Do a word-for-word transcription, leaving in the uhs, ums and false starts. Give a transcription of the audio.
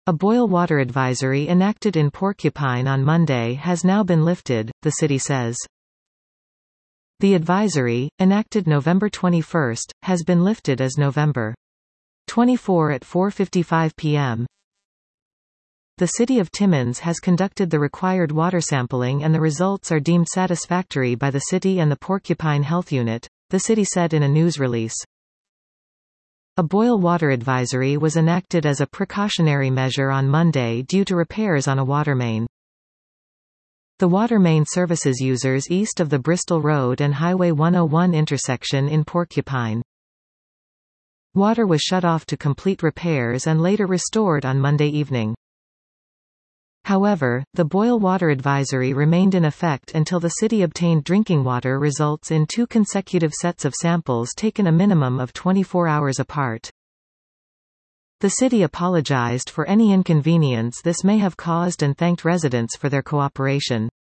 A boil water advisory enacted in Porcupine on Monday has now been lifted, the city says. The advisory, enacted November twenty-first, has been lifted as November twenty-fourth at four fifty-five p m The City of Timmins has conducted the required water sampling and the results are deemed satisfactory by the city and the Porcupine Health Unit, the city said in a news release. A boil water advisory was enacted as a precautionary measure on Monday due to repairs on a water main. The water main services users east of the Bristol Road and Highway one oh one intersection in Porcupine. Water was shut off to complete repairs and later restored on Monday evening. However, the boil water advisory remained in effect until the city obtained drinking water results in two consecutive sets of samples taken a minimum of twenty-four hours apart. The city apologized for any inconvenience this may have caused and thanked residents for their cooperation.